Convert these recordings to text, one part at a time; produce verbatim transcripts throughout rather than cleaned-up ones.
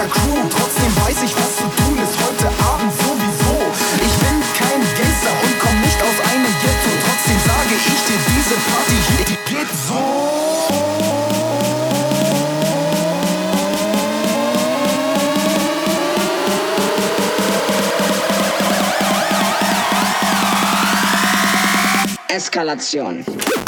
meiner Crew. Trotzdem weiß ich, was zu tun ist heute Abend sowieso. Ich bin kein Gangster und komm nicht aus einem Ghetto. Trotzdem sage ich dir, diese Party hier, die geht so. Eskalation.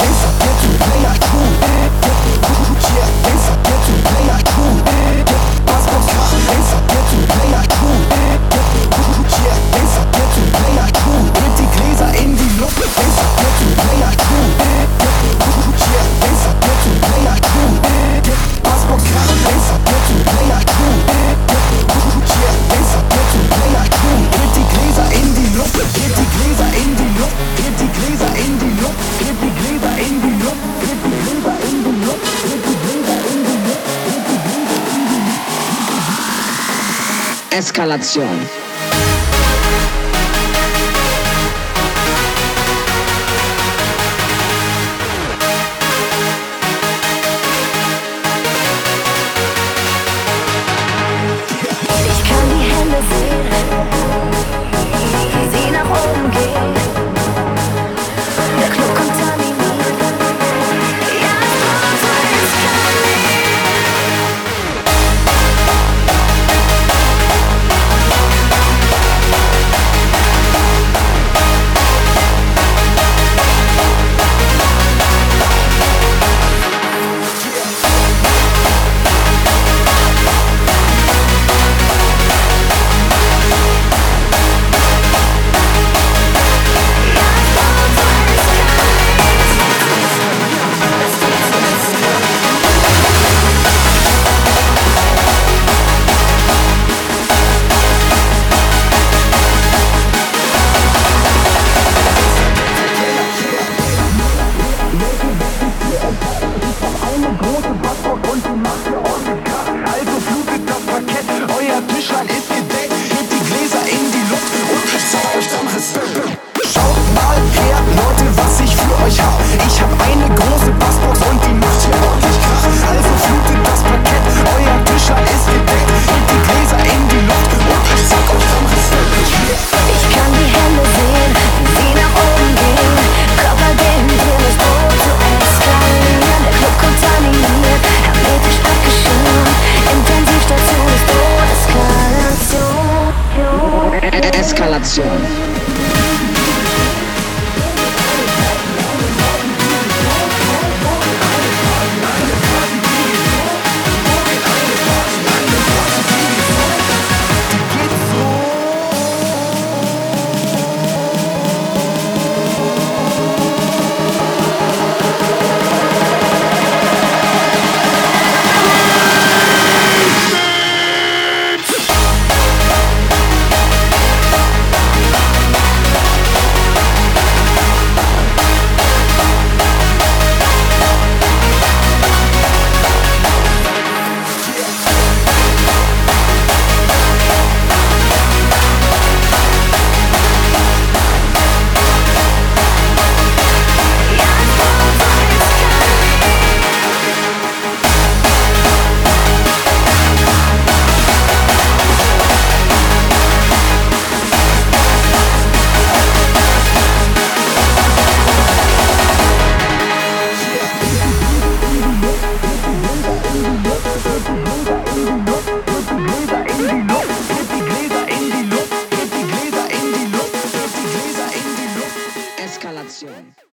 Eskalation. Ich kann die Hände sehen, wie sie nach oben gehen. Der Club kontaminiert. Ja, es kommt zu eskalieren. Schaut mal her, Leute, was ich für euch hab. Ich hab eine große Bassbox und die macht hier ordentlich Krach. Also flutet das Parkett, euer Tischlein ist gedeckt. Hebt die Gläser in die Luft und ich sag euch dann Respekt. Ich kann die Hände sehen, wie sie nach oben gehen. Körper gehen, das Boot zu eskalieren. Der Club kontaminiert, hermetisch abgeschirmt. Intensivstation ist Boot, Eskalation. Eskalation. Eskalation.